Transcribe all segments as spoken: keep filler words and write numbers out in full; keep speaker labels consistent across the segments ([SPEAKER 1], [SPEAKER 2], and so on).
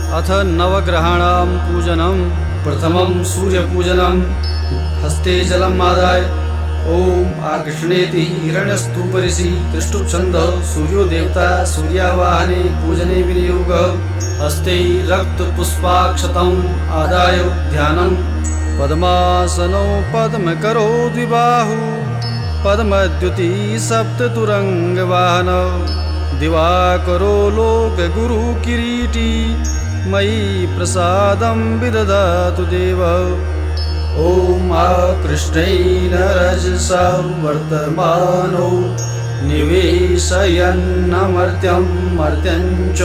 [SPEAKER 1] अथ नवग्रहाणां पूजनं। प्रथमं सूर्यपूजनं। हस्ते जलम् आदाय ओम आकृष्णेति हिरण्यस्तूपरिषि त्रिष्टुप्छन्दः सूर्यो देवता सूर्यावाहने पूजने विनियोगः। हस्ते रक्तपुष्पाक्षतम् आदाय ध्यानम्। पद्मासनो पद्मकरो द्विबाहु पद्मद्युति सप्ततुरङ्गवाहनौ दिवाकरो लोकगुरु किरीटी मयि प्रसादं विदधातु देवः। ओम आकृष्णेन रजसा वर्तमानो निवेशयन्नमर्त्यं मर्त्यं च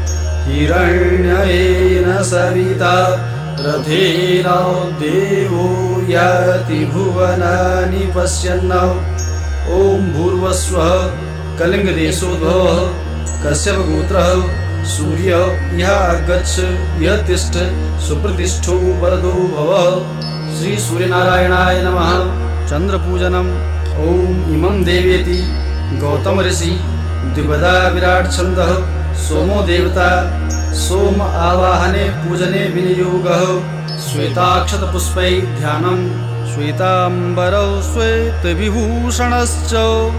[SPEAKER 1] हिरण्येन सविता रथेन देवो याति भुवनानि पश्यन्। ओम भूर्भुवस्वः। कलिङ्गदेशोद्भवः। कश्यपगोत्रः। सूर्य यः गच्छ यः तिष्ठ सुप्रतिष्ठो वरदो भवः। श्री सूर्यनारायणाय नमः। चंद्रपूजनम्। ओम इमं देवेति गौतम ऋषि द्विपदा विराट छन्दः सोमो देवता सोम आवाहने पूजने विनियोगः। श्वेताक्षत पुष्पै ध्यानम्। श्वेतांबरौ श्वेत विभूषणश्च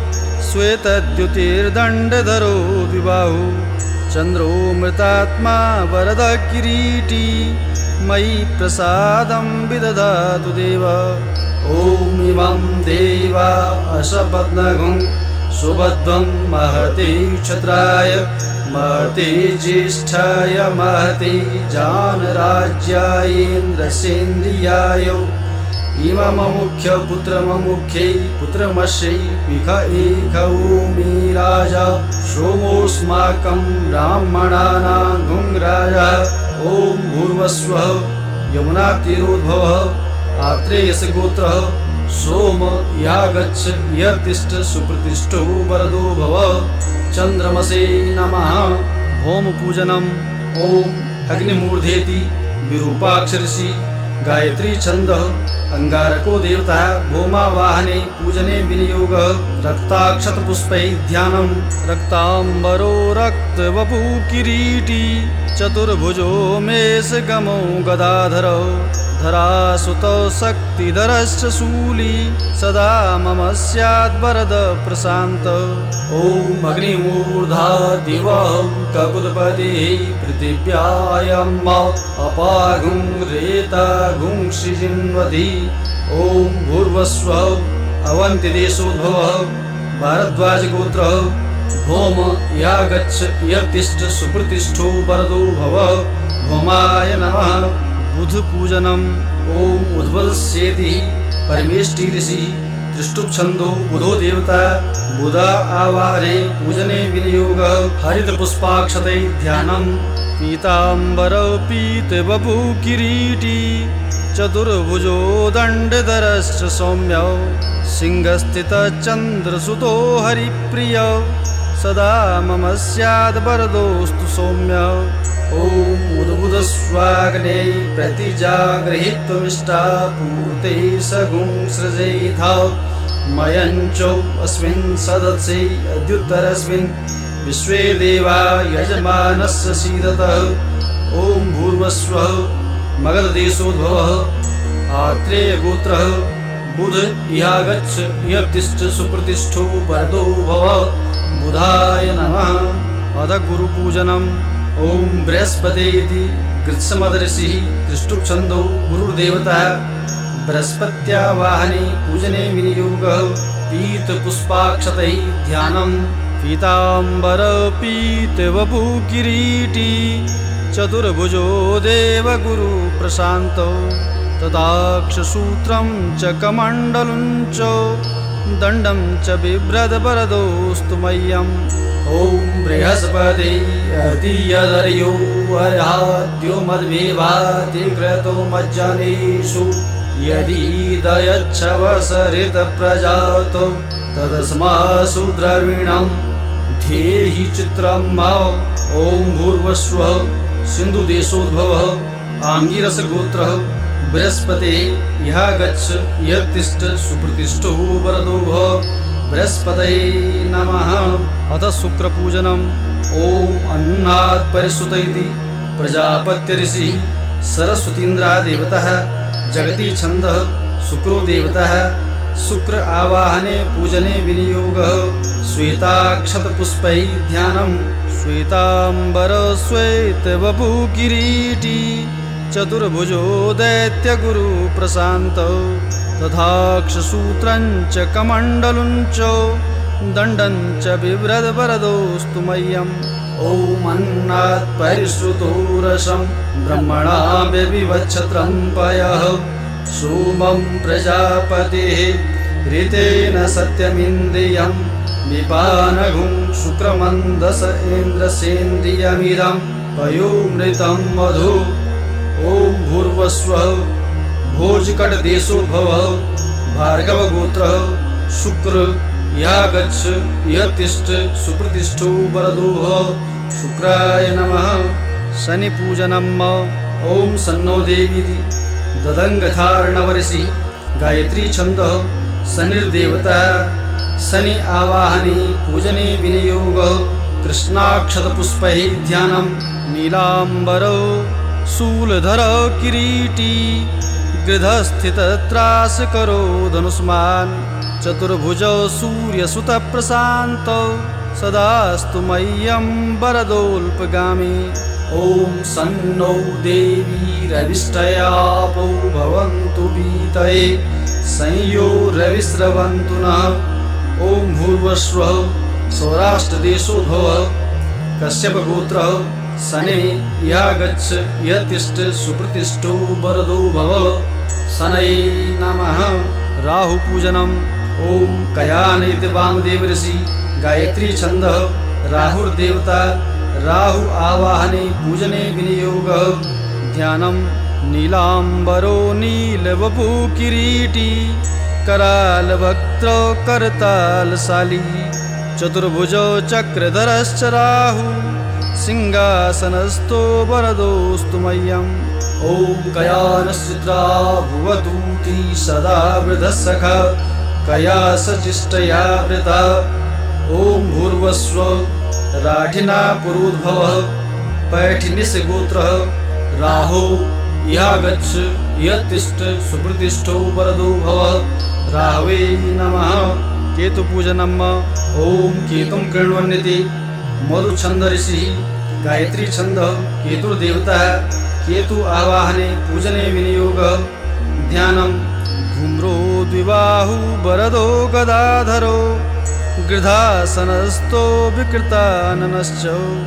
[SPEAKER 1] श्वेतद्युतिर्दण्डधरो द्विबाहु चन्द्रो मृतात्मा वरद किरीटी मयि प्रसादं विदधातु देवः। ओम इमं देवा अशपत्नगुं सुभद्रं महते क्षत्राय महते ज्येष्ठाय महते जानराज्यायेन्द्रसेन्द्रियाय इममुख्य पुत्रममुख्यै पुत्रमस्यै विख एकौमि राजा सोमोऽस्माकं ब्राह्मणानां गुङ्राजा। ओम भूर्भुवस्वः। यमुनातीरोद्भवः। आत्रेयस्य गोत्रः। सोम यः गच्छ यः तिष्ठ सुप्रतिष्ठो वरदो भवः। चन्द्रमसे नमः। भौमपूजनम्। ओम अग्निमूर्धेति विरूपाक्ष ऋषि गायत्री छन्दः अंगारको देवता भौमावाहने पूजने विनियोगः। रक्ताक्षतपुष्पै ध्यानम्। रक्तांबरो रक्तवपु किरीटी चतुर्भुजो मेषगमो गदाधरौ धरासुतौ शक्तिधरश्च शूली सदा मम स्याद् वरद प्रशान्त। ओम अग्निमूर्धा दिवः ककुतपतिः पृथिव्यायम् अपागुं रेतागुं शिजिन्वति। ओम भूर्भुवस्वः। अवन्तिदेशोद्भवः। भारद्वाजगोत्रः। भौम यः गच्छ यः तिष्ठ सुप्रतिष्ठो वरदो भवः। भौमाय नमः। बुधपूजनम्। ओम उद्वलस्येति परमेष्टि ऋषि त्रिष्टुप्छन्दो बुधो देवता बुधा आवाहने पूजने विनियोगः। हरितपुष्पाक्षतै ध्यानम्। पीताम्बरौ पीतवपु किरीटी चतुर्भुजो दण्डधरश्च सौम्यौ सिंहस्थितश्चन्द्रसुतो हरिप्रियौ सदा मम स्याद् वरदोऽस्तु सौम्यौ। ओम उद्बुधस्वाग्ने प्रतिजागृहीत्वमिष्टा पूर्ते सगुं सृजेथा मयञ्चौ अस्मिन् सदत्से अद्युत्तरस्मिन् विश्वे देवा यजमानस्य सीदतः। ओम भूर्भुवस्वः। मगधदेशोद्भवः। आत्रेयगोत्रः। बुध यः गच्छ यः तिष्ठ सुप्रतिष्ठो वरदो भवः। बुधाय नमः। अथ गुरुपूजनम्। ओम बृहस्पतिरिति गृत्समदर्षिः त्रिष्टुप्छन्दो गुरुर्देवता बृहस्पत्यावाहने पूजने विनियोगः। पीतपुष्पाक्षतैः ध्यानम्। पीताम्बरौ पीतवपु किरीटी चतुर्भुजो देवगुरु प्रशान्तौ तदाक्षसूत्रं च कमण्डलं च दण्डं च बिभ्रद्वरदोऽस्तु मह्यम्। ओम बृहस्पति अतियदर्यो अर्हाद्यो मद्विभाति क्रतो मज्जनेषु यदि दयच्छवसरित प्रजातो तदस्मासु द्रविणं धेहि चित्रं माव। ओम भूर्भुवस्वः। सिन्धुदेशोद्भवः। आङ्गिरसगोत्रः। बृहस्पतिः यः गच्छ यः तिष्ठ सुप्रतिष्ठो वरदो भव। बृहस्पतये नमः। अथ शुक्रपूजनम्। ओम अन्नात् परिसुत इति प्रजापत्य ऋषि सरस्वतीन्द्रा देवतः जगति छन्दः शुक्रो देवतः शुक्र आवाहने पूजने विनियोगः श्वेताक्षतपुष्पैः ध्यानं श्वेताम्बर श्वेतवपु किरीटी चतुर्भुजो दैत्यगुरु प्रशान्तौ तथाक्षसूत्रं च कमण्डलुं च दण्डं च बिभ्रद्वरदोऽस्तु मह्यम् ॐ अन्नात् परिश्रुतो रसं ब्रह्मणा व्यविवच्छत्रं पयः सोमं प्रजापतेः ऋतेन सत्यमिन्द्रियं विपानघुं शुक्रमन्दस इन्द्रसेन्द्रियमिदं पयोमृतं मधु ॐ भूर्वस्वः भोजकटदेशोद्भवः भार्गवगोत्रः शुक्र या गच्छ यः तिष्ठ सुप्रतिष्ठो वरदो भव शुक्राय नमः शनिपूजनम् ॐ सन्नो देवी ददङ्गधार्णवऋषि गायत्री छन्दः शनिर्देवता शनि आवाहने पूजने विनियोगः कृष्णाक्षतपुष्पैः ध्यानं नीलाम्बरो शूलधर किरीटी गृधस्थितत्रासकरो धनुष्मान् चतुर्भुजौ सूर्यसुतप्रशान्तौ सदास्तु मह्यं वरदोऽल्पगामी ॐ सन्नो देवीरविष्टयापो भवन्तु वीतये संयो रविस्रवन्तु नः ॐ भूर्वस्वः सौराष्ट्रदेशोद्भवः कश्यपगोत्रः शनैः या गच्छ यः तिष्ठ सुप्रतिष्ठो वरदो भव शनये नमः राहुपूजनम् ॐ कयानैति वामदेवऋषि गायत्री छन्दः राहुर्देवता राहु आवाहने पूजने विनियोगः ध्यानं नीलाम्बरो नीलवपु किरीटी करालवक्त्रौ करतालशाली चतुर्भुजौ चक्रधरश्च राहु सिंहासनस्थो वरदोऽस्तु मह्यम् ॐ कयानश्चित्रा भुवदूती सदा वृधस्सखा कया सचिष्टया वृता ॐ भूर्वस्व राठिना पुरोद्भवः पैठिनिसगोत्रः राहो या गच्छ यः तिष्ठ सुप्रतिष्ठो वरदो भव राहवे नमः केतुपूजनम् ॐ केतुं कृण्वन्निति मधुछन्दऋषिः गायत्री छन्दः केतुर्देवता केतु आवाहने पूजने विनियोगः ध्यानं धूम्रो द्विबाहु वरदो गदाधरो गृधासनस्थो विकृताननश्च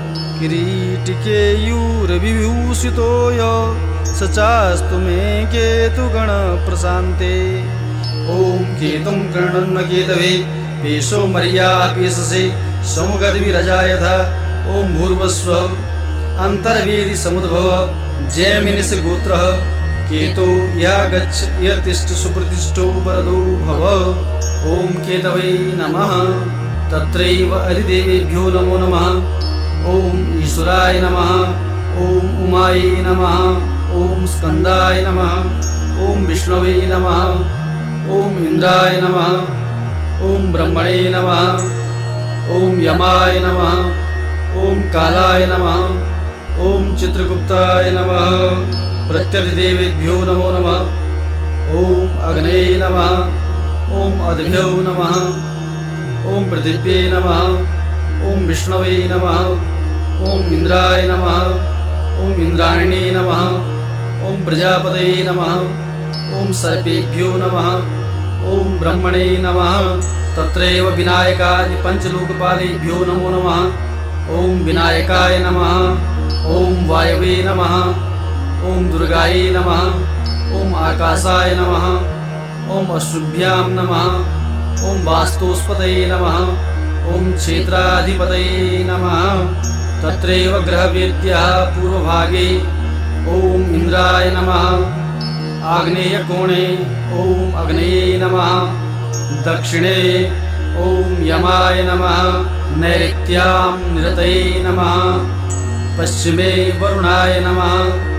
[SPEAKER 1] किरीटिकेयूरविभूषितो यो स चास्तु मे केतुगणप्रशान्ते ॐ केतुं कृण्वन् केतवे पेशो मर्या पेशसे समुगद्विरजायथा ॐ भूर्वस्वः अन्तर्वेदि समुद्भव जैमिनिसगोत्रः केतो या गच्छ यः तिष्ठ सुप्रतिष्ठो वरदो भव ॐ केतवे नमः तत्रैव अधिदेवेभ्यो नमो नमः ॐ ईश्वराय नमः ॐ उमायै नमः ॐ स्कन्दाय नमः ॐ विष्णवे नमः ॐ इन्द्राय नमः ॐ ब्रह्मणे नमः ॐ यमाय नमः ॐ कालाय नमः ॐ चित्रगुप्ताय नमः प्रत्यधिदेवेभ्यो नमो नमः ॐ अग्नये नमः ॐ अद्भ्यो नमः ॐ पृथिव्ये नमः ॐ विष्णवे नमः ॐ इन्द्राय नमः ॐ इन्द्रायणे नमः ॐ प्रजापतये नमः ॐ सर्पेभ्यो नमः ॐ ब्रह्मणे नमः तत्रैव विनायकादि पञ्चलोकपालेभ्यो नमो नमः ॐ विनायकाय नमः ॐ वायवे नमः ॐ दुर्गायै नमः ॐ आकाशाय नमः ॐ अशुभ्यां नमः ॐ वास्तुस्पतये नमः ॐ क्षेत्राधिपतये नमः तत्रैव ग्रहवेद्यः पूर्वभागे ॐ इन्द्राय नमः आग्नेयकोणे ॐ अग्नये नमः दक्षिणे ॐ यमाय नमः नैऋत्यां निरतये नमः पश्चिमे वरुणाय नमः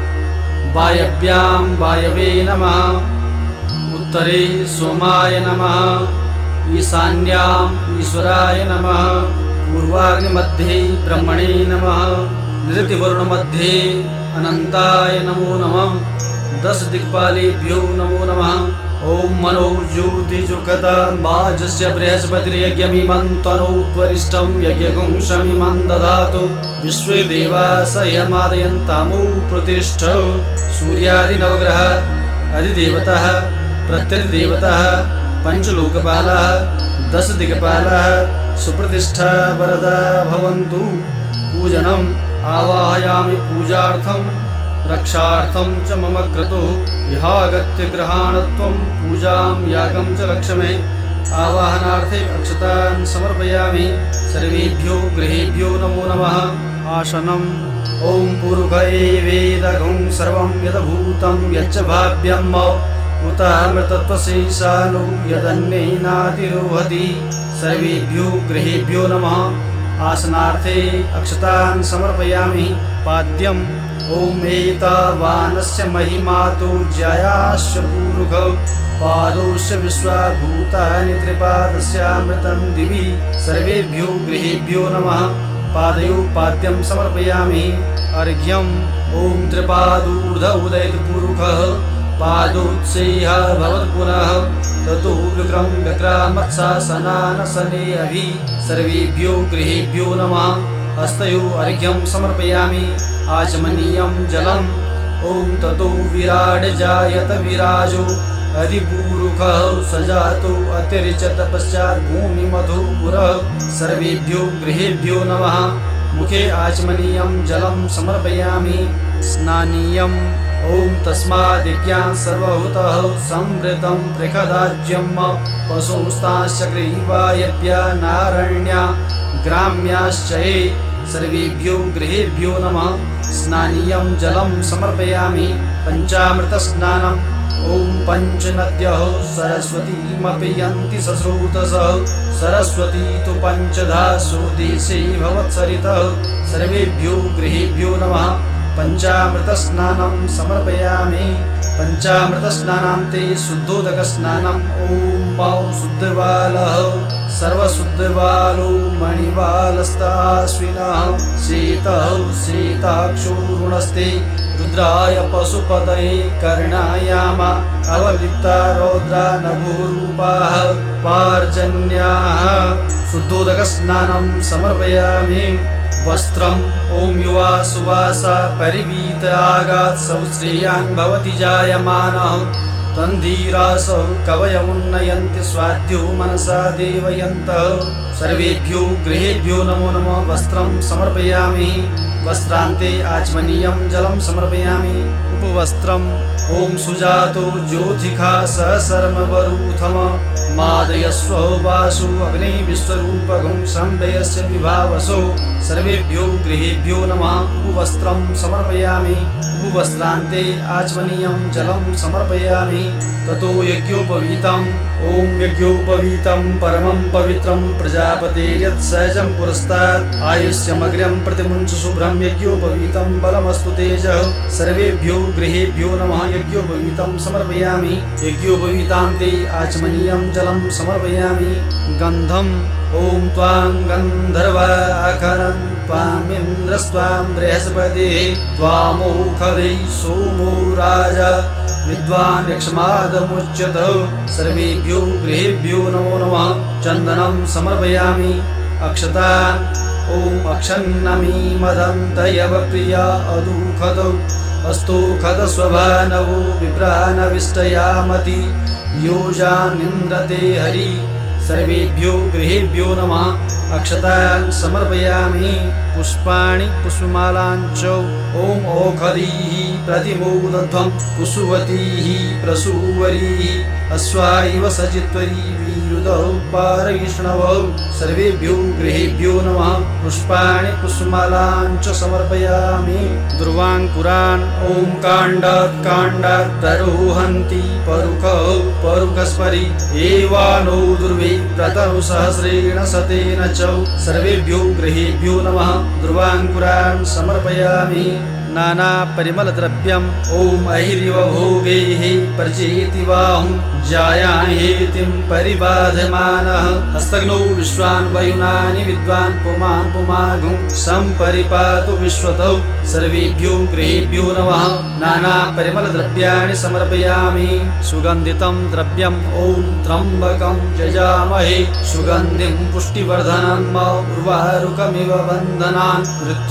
[SPEAKER 1] वायव्यां वायवे नमः उत्तरे सोमाय नमः ईशान्याम् ईश्वराय नमः पूर्वाग्निमध्ये ब्रह्मणे नमः नृतिवर्णमध्ये अनन्ताय नमो नमः। दश दिक्पालेभ्यो नमो नमः। ॐ मनो ज्योतिजुकता वाजस्य बृहस्पतिर्यज्ञमिमं तनोत्वरिष्ठं यज्ञगुं शमिमं दधातु। विश्वे देवास यमादयन्तामो प्रतिष्ठ। सूर्यादिनवग्रह अधिदेवतः प्रत्यधिदेवतः पञ्चलोकपालः दश दिक्पालः सुप्रतिष्ठा वरदा भवन्तु। पूजनम् आवाहयामि पूजार्थं रक्षार्थं च मम क्रतुः यहागत्य गृहाणत्वं पूजां यागं च लक्ष्मे। आवाहनार्थे अक्षतान् समर्पयामि। सर्वेभ्यो गृहेभ्यो नमो नमः। आसनम् ॐ पूरुखये वेदगुं सर्वं यद्भूतं यच्च भाव्यम् उतामृतत्वशेषानु यदन्येनातिरोहति। सर्वेभ्यो गृहेभ्यो नमः। आसनार्थे अक्षतान् समर्पयामि। पाद्यम् ॐ एतावानस्य महिमातो ज्यायास्य पूरुख पादोस्य विश्वाभूतानि त्रिपादस्यामृतं दिवि। सर्वेभ्यो गृहेभ्यो नमः। पादयो पाद्यं समर्पयामि। अर्घ्यम् ॐ त्रिपादूर्ध उदयति पूरुखः पादोत्सेयः भवत् पुनः ततो विक्रम विक्रामत्सासनानसने अभि। सर्वेभ्यो गृहेभ्यो नमः। हस्तयो अर्घ्यं समर्पयामि। आचमनीयं जलम् ॐ ततो विराड जायत विराजो अधिपूरुखः सजातो अतिरिचत पश्चात् भूमिमधो पुरः। सर्वेभ्यो गृहेभ्यो नमः। मुखे आचमनीयं जलं समर्पयामि। स्नानीयम् ॐ तस्मादिज्ञान सर्वभूतः संवृतं पृखदाज्यं पशुंस्ताश्च ग्रीवायभ्या नारण्या ग्राम्याश्च ये। सर्वेभ्यो गृहेभ्यो नमः। स्नानीयं जलं समर्पयामि। पञ्चामृतस्नानम् ॐ पञ्चनद्यः सरस्वतीमपि यन्ति सस्रोतसः। सरस्वती तु पञ्चधा स्वदेशे भवत्सरितः। सर्वेभ्यो गृहेभ्यो नमः। पञ्चामृतस्नानं समर्पयामि। पञ्चामृतस्नानान्ते शुद्धोदकस्नानम् ॐ शुद्धबालः सर्वशुद्धबालो मणिबालस्ताश्विनः शीतः शीताक्षोरुणस्ते रुद्राय पशुपतये कर्णायाम अवलिप्ता रौद्रा नभोरूपाः पार्जन्याः। शुद्धोदकस्नानं समर्पयामि। वस्त्रम् ॐ युवा सुवासा परिवीत आगात् सौश्रेयान् भवति जायमानः। तन्धीरासौ कवयमुन्नयन्ति स्वाद्यो मनसा देवयन्तः। सर्वेभ्यो गृहेभ्यो नमो नमः। वस्त्रं समर्पयामि। वस्त्रान्ते आचमनीयं जलं समर्पयामि। उपवस्त्रम् ॐ सुजातो ज्योतिखा सहसर्मवरूथम मादयस्व वासु अग्नि विश्वरूपगुं संवेयस्य विभावसो। सर्वेभ्यो गृहेभ्यो नमः। उपवस्त्रं समर्पयामि। उपवस्त्रान्ते आचमनीयं जलं समर्पयामि। ततो यज्ञोपवीतम् ॐ यज्ञोपवीतं परमं पवित्रं प्रजापतेर्यत्सहजं पुरस्तात् आयुष्यमग्र्यं प्रतिमुञ्च शुभ्रं यज्ञोपवीतं बलमस्तु तेजः। सर्वेभ्यो गृहेभ्यो नमः। यज्ञोपवीतं समर्पयामि। यज्ञोपवीतान्ते आचमनीयं जलं समर्पयामि। गन्धम् ॐ त्वां गन्धर्वाखरं त्वामिन्द्रस्त्वां बृहस्पतिः त्वामोखदै सोमो राजा विद्वान् यक्ष्मादमुच्यत। सर्वेभ्यो गृहेभ्यो नमो नमः। चन्दनं समर्पयामि। अक्षतान् ॐ अक्षन्नमीमदन्तयव प्रिया अदुखदौ अस्तोखद स्वभानवो विप्रानविष्टयामति योजानिन्द्रते हरि। सर्वेभ्यो गृहेभ्यो नमः। अक्षतान् समर्पयामि। पुष्पाणि पुष्पमालाञ्च ॐ ओखधीः प्रतिमोदध्वं कुसुवतीः प्रसूवरीः अश्वा इव सचित्वरी वीरुदौ पारविष्णवौ। सर्वेभ्यो गृहेभ्यो नमः। पुष्पाणि पुष्पमालाञ्च समर्पयामि। ध्रुवाङ्कुरान् ॐ काण्डात् काण्डात् प्ररोहन्ति परुखौ परुखस्परि एवानो दुर्वे प्रतनु सहस्रेण शतेन च। सर्वेभ्यो गृहेभ्यो नमः। ध्रुवाङ्कुरान् समर्पयामि। नानापरिमलद्रव्यम् ॐ ऐरिव भोगैः प्रचेति बाहुं जायाहेतिं परिबाधमानः हस्तग्नौ विश्वान् वयुनानि विद्वान् पुमान् पुमाघुं सम्परिपातु विश्वतौ सर्वेभ्यो गृहेभ्यो नमः। नानापरिमलद्रव्याणि समर्पयामि। सुगन्धितं द्रव्यम् ॐ त्र्यम्बकं यजामहे सुगन्धिं पुष्टिवर्धनम् उर्वारुकमिव बन्धनान्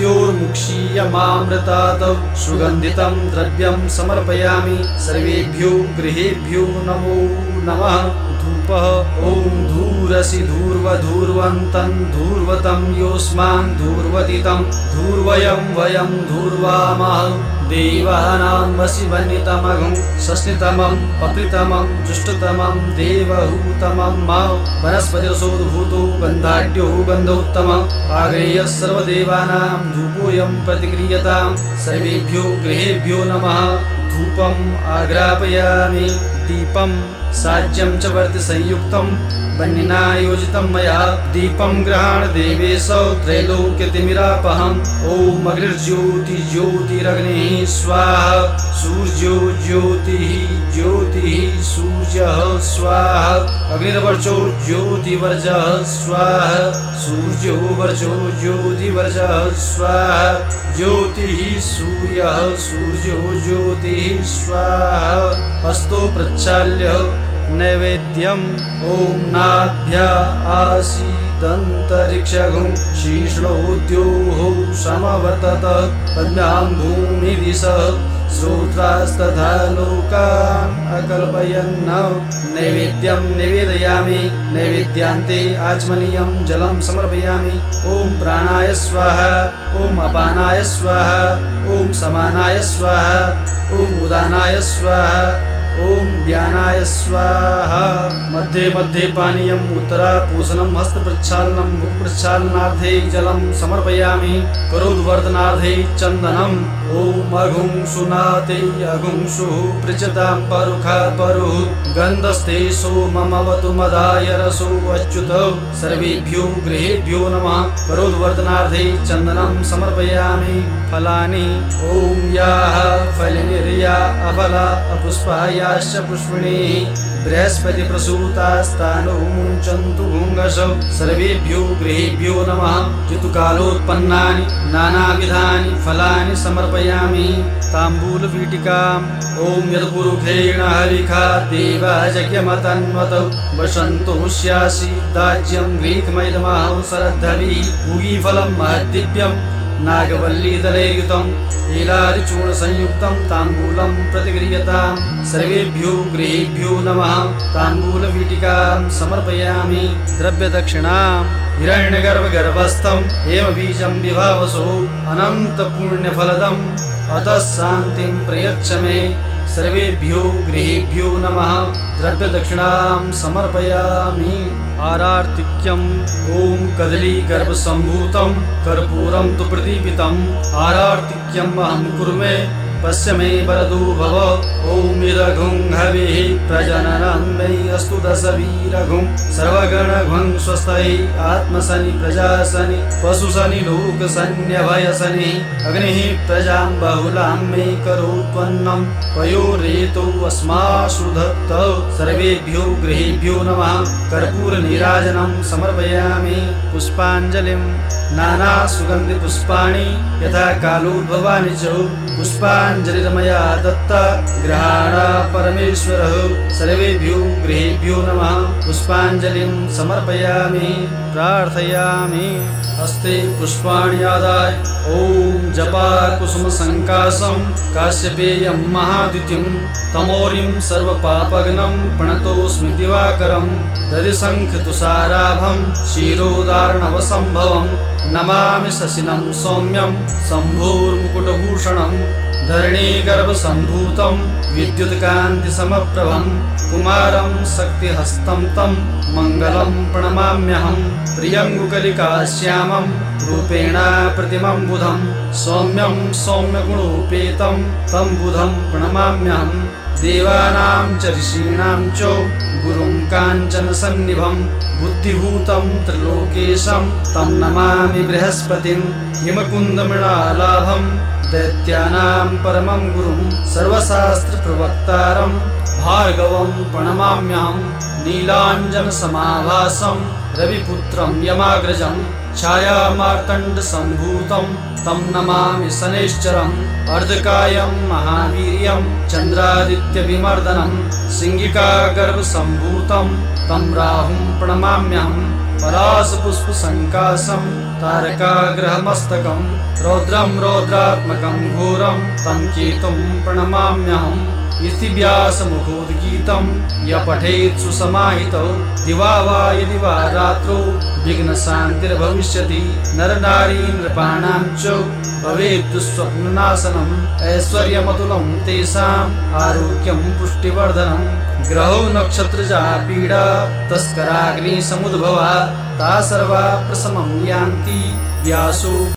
[SPEAKER 1] मृत्योर्मुक्षीयमामृतात्। सुगन्धितं द्रव्यं समर्पयामि। सर्वेभ्यो गृहेभ्यो नमो नमः। धूपः ॐ धूरसि धूर्वधूर्वन्तं धूर्वतं योऽस्मान् धूर्वतितं धूर्वयं वयं धूर्वामः। देवानां वशिवनितमघं षष्ठितमं पप्रितमं जुष्टतमं देवहूतमं मा वनस्पतिरसोद्भूतो गन्धाढ्यो गन्धोत्तमः। आग्रेयः सर्वदेवानां धूपोऽयं प्रतिक्रियतां। सर्वेभ्यो गृहेभ्यो नमः। धूपम् आग्रापयामि। दीपं साज्यं च वर्ति संयुक्तं वह्निना योजितं मया। दीपं गृहाण देवेश त्रैलोक्यतिमिरापहम्। ॐ अग्निर्ज्योति ज्योतिरग्निः स्वाहा। सूर्यो ज्योतिः ज्योतिः सूर्यः स्वाहा। अग्निर्वर्चो ज्योतिवर्चः स्वाहा। सूर्यो वर्चो ज्योतिवर्चः स्वाहा। ज्योतिः सूर्यः सूर्यो ज्योतिः स्वाहा। हस्तो प्रक्षाल्य नैवेद्यम् ॐ नाभ्या आसीदन्तरिक्षगुं शीर्ष्णोद्योः समवर्तत पद्भ्यां भूमिदिशः श्रोत्रास्तथा लोकान् अकल्पयन्। नैवेद्यं निवेदयामि। नैवेद्यान्ते आचमनीयं जलं समर्पयामि। ॐ प्राणाय स्वाहा। ॐ अपानाय स्वाहा। ॐ समानाय स्वाहा। ॐ उदानाय स्वाहा। ॐ व्यानाय स्वाहा। मध्ये मध्ये पानीयम् उत्तरापूसनं हस्तप्रक्षालनं मुखप्रक्षालनार्थे जलं समर्पयामि। करोद्वर्धनार्थे चन्दनम् ॐ अघुं सुनाते अघुं सुः पृच्छतां परुखा परुः गन्धस्ते सोममवतु मदाय रसो अच्युत। सर्वेभ्यो गृहेभ्यो नमः। करोद्वर्धनार्थे चन्दनं समर्पयामि। फलानि ॐ याः फलिनिर्या अफला अपुष्पायाश्च पुष्पिणीः बृहस्पति प्रसूतास्तानो मुञ्चन्तु भुङ्गशौ। सर्वेभ्यो गृहेभ्यो नमः। ऋतुकालोत्पन्नानि नानाविधानि फलानि समर्पयामि। ताम्बूलवीटिकाम् ॐ यत्पुरुषेण हविखा देवा यज्ञमतन्वतौ वसन्तो स्यासि दाज्यं ग्रीकमैदमाहौ शरद्धविः पूगीफलं महद्दिव्यम् नागवल्लीदलैर्युतम् एलारिचूर्णसंयुक्तं ताम्बूलं प्रतिगृह्यताम्। सर्वेभ्यो गृहेभ्यो नमः। ताम्बूलवीटिकां समर्पयामि। द्रव्यदक्षिणाम् हिरण्यगर्भगर्भस्थं हेमबीजं विभावसो अनन्तपुण्यफलदम् अतः शान्तिं प्रयच्छ मे। सर्वेभ्यो गृहेभ्यो नमः। द्रव्यदक्षिणां समर्पयामि। आरार्तिक्यम् ॐ कदलीगर्भसम्भूतं कर्पूरं तु प्रदीपितम् आरार्तिक्यम् अहं कुर्मे पश्य मे वरदो भव। ॐ इदघुं हविः प्रजननं मे अस्तु दशवीरघुं सर्वगणघुं स्वस्तये आत्मशनि प्रजाशनि पशुशनि लोकशन्यभयशनि अग्निः प्रजां बहुलां मे करोत्वन्नं पयोरेतो अस्मासु दत्त। सर्वेभ्यो गृहेभ्यो नमः। कर्पूरनीराजनं समर्पयामि। पुष्पाञ्जलिं नाना सुगन्धिपुष्पाणि यथा कालोद्भवानि च पुष्पाञ्जलिर्मया दत्ता गृहाणा परमेश्वरः। सर्वेभ्यो गृहेभ्यो नमः। पुष्पाञ्जलिं समर्पयामि। प्रार्थयामि। हस्ते पुष्पाणि आदाय ॐ जपाकुसुमसङ्काशं काश्यपेयं महाद्युतिं तमोरिं सर्वपापघ्नं प्रणतोऽस्मि दिवाकरं दधिशङ्खतुषाराभं क्षीरोदार्णवसम्भवं नमामि शशिनं सौम्यं शम्भोर्मुकुटभूषणं धरणीगर्भसम्भूतं विद्युत्कान्तिसमप्रभं कुमारं शक्तिहस्तं तं मङ्गलं प्रणमाम्यहं। प्रियङ्गुकलिकाश्यामं रूपेण प्रतिमं बुधं सौम्यं सौम्यगुणोपेतं तं बुधं प्रणमाम्यहं। देवानां च ऋषीणां च गुरुं काञ्चनसन्निभं बुद्धिभूतं त्रिलोकेशं तं नमामि बृहस्पतिं। हिमकुन्दमृणालाभं दैत्यानां परमं गुरुं सर्वशास्त्रप्रवक्तारं भार्गवं प्रणमाम्यहं नीलाञ्जनसमाभासं रविपुत्रं यमाग्रजं छायामार्तण्डसम्भूतं तं नमामि शनैश्चरम् अर्धकायं महावीर्यं चन्द्रादित्यविमर्दनं सिंहिकागर्भसम्भूतं तं राहुं प्रणमाम्यहं पलाशपुष्पसङ्काशं तारकाग्रहमस्तकं रौद्रं रौद्रात्मकं घोरं तं केतुं प्रणमाम्यहम् इति व्यासमुखोद्गीतं य पठेत् सुसमाहितौ दिवा वा यदि वा रात्रौ विघ्नशान्तिर्भविष्यति नरनारी नृपाणां च भवेत् दुःस्वप्ननाशनम् ऐश्वर्यमतुलं तेषाम् आरोग्यं पुष्टिवर्धनं ग्रहौ नक्षत्रजा पीडा तस्कराग्निसमुद्भवा ता सर्वा प्रशमं यान्ति व्यासो